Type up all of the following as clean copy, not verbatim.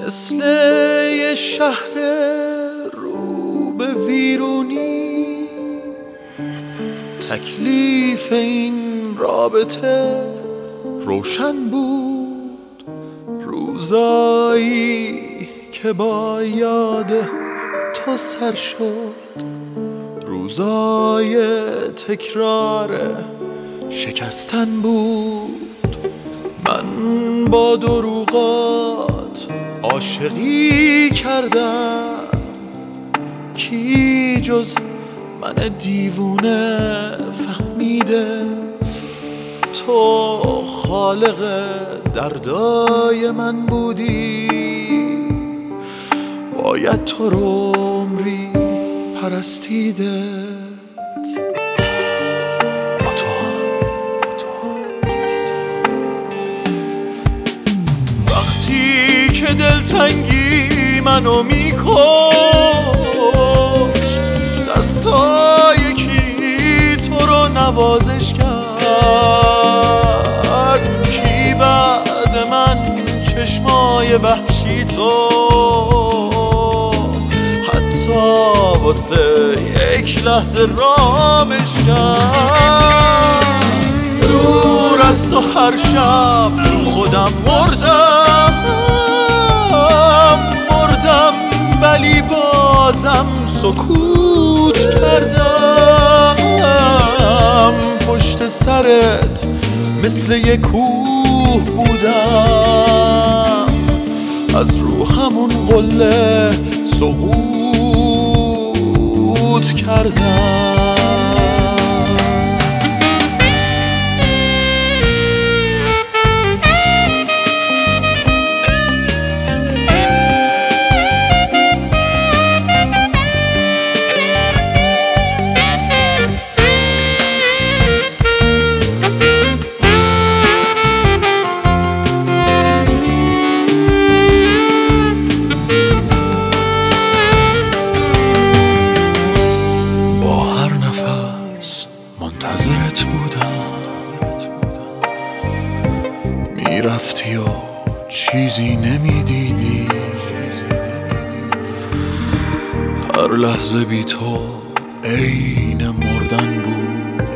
مثل یه شهر رو به ویرونی، تکلیف این رابطه روشن بود. روزایی که با یاد تو سر شد، روزای تکرار شکستن بود. من با دروغات عاشقی کردم، کی جز من دیوونه فهمیدت؟ تو خالق دردای من بودی، باید تو رو عمری پرستیدت. وقتی که دلتنگی منو میکشت، دستای کی تو رو نوازش کرد؟ کی بعد من چشمای وحشی تو حتی واسه یک لحظه رامش کرد؟ دور از تو هر شب تو خودم مردم، ولی بازم سکوت کردم. پشت سرت مثل یه کوه بودم، از رو همون قله سقوط کردم. منتظرت بودم، میرفتی و چیزی نمیدیدی. هر لحظه بی تو عین مردن بود.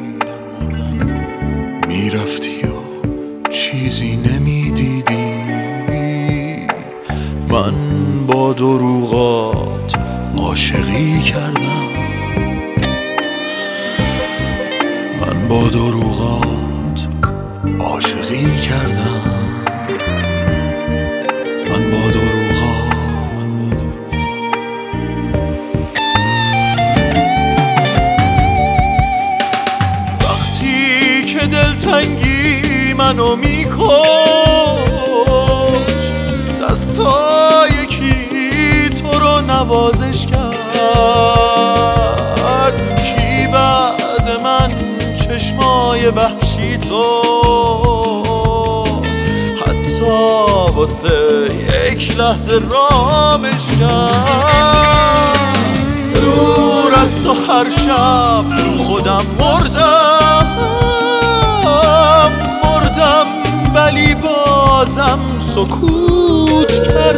میرفتی و چیزی نمیدیدی. من با دروغات عاشقی کردم، من با دروغات عاشقی کردم، من با دروغات. وقتی که دلتنگی منو میکشت، دستای کی تو رو نوازش کرد؟ کی بعد من چشمای وحشی تو حتی واسه یک لحظه رامش کرد؟ دور از تو هر شب تو خودم مردم، ولی بازم سکوت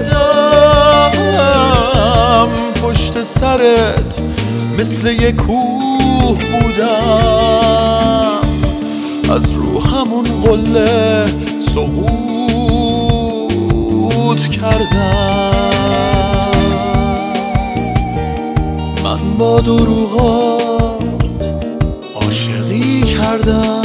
کردم. پشت سرت مثل یه کوه بودم، از رو همون قله سقوط کردم. من با دروغات عاشقی کردم.